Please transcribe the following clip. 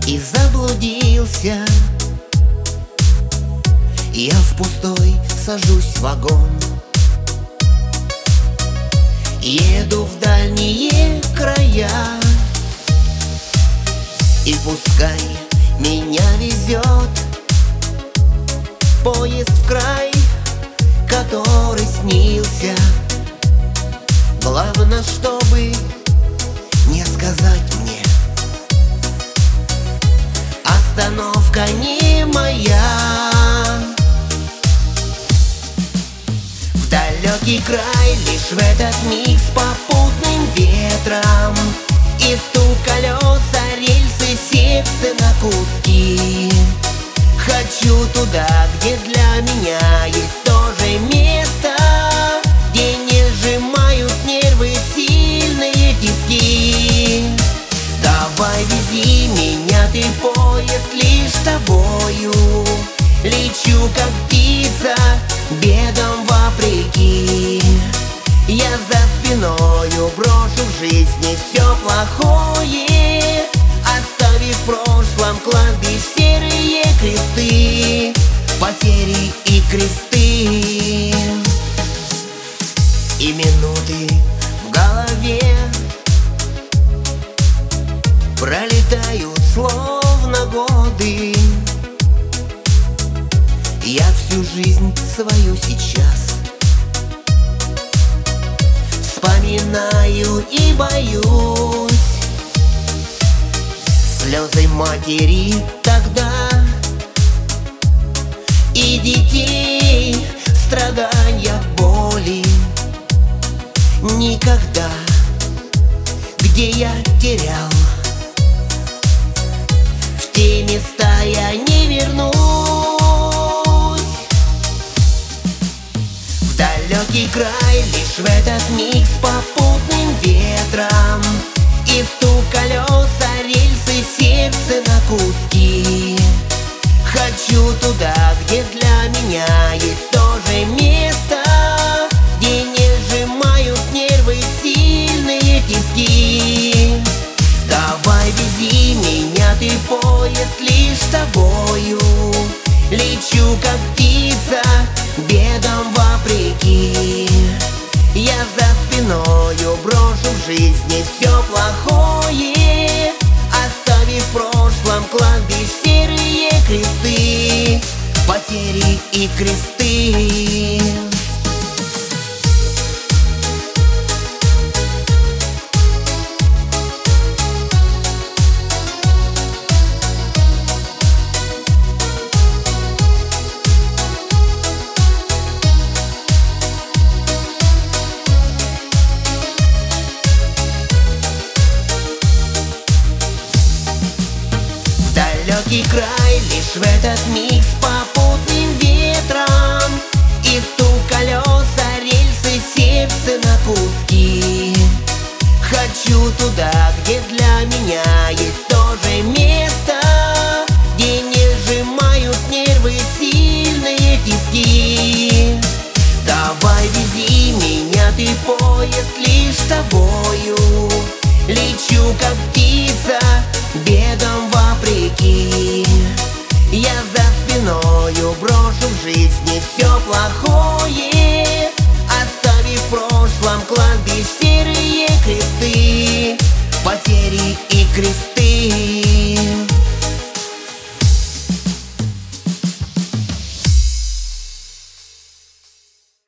и заблудился. Я в пустой сажусь в вагон, еду в дальние края. И пускай меня везет поезд в край, который снился. Главное, чтобы не сказать мне: остановка не моя. В далекий край лишь в этот миг с попутным ветром, и стук колеса, рельсы, сердце на куски. Хочу туда, где для меня есть тоже место, где не сжимают нервы сильные тиски. Давай вези меня, ты, поезд, лишь тобою. Лечу, как птица, бедам вопреки. Я за спиною брошу в жизни все плохое, оставив в прошлом кладбищ серые кресты, потери и кресты. И минуты в голове пролетают словно годы. Я всю жизнь свою сейчас вспоминаю и боюсь. Слезы матери тогда и детей, страдания, боли. Никогда, где я терял, в те места я не вернусь. В далекий край лишь в этот миг с попутным ветром, и стук колеса, рельсы, сердце на куски. Хочу туда, где для меня есть тоже место, где не сжимают нервы сильные тиски. Давай вези меня, ты, поезд, лишь тобою. Лечу, как птица, бедам вопреки. Я за спиною брошу в жизни все плохое, оставив в прошлом кладбищ серые кресты, потери и кресты. Далекий край лишь в этот миг с попутным ветром, и стук колеса, рельсы, сердце на куски. Хочу туда, где для меня есть тоже место, где не сжимают нервы сильные тиски. Давай вези меня, ты, поезд, лишь тобою. Лечу, как птица, бедам вопреки. Я за спиною брошу в жизни все плохое, оставив в прошлом кладбищ серые кресты, потери и кресты.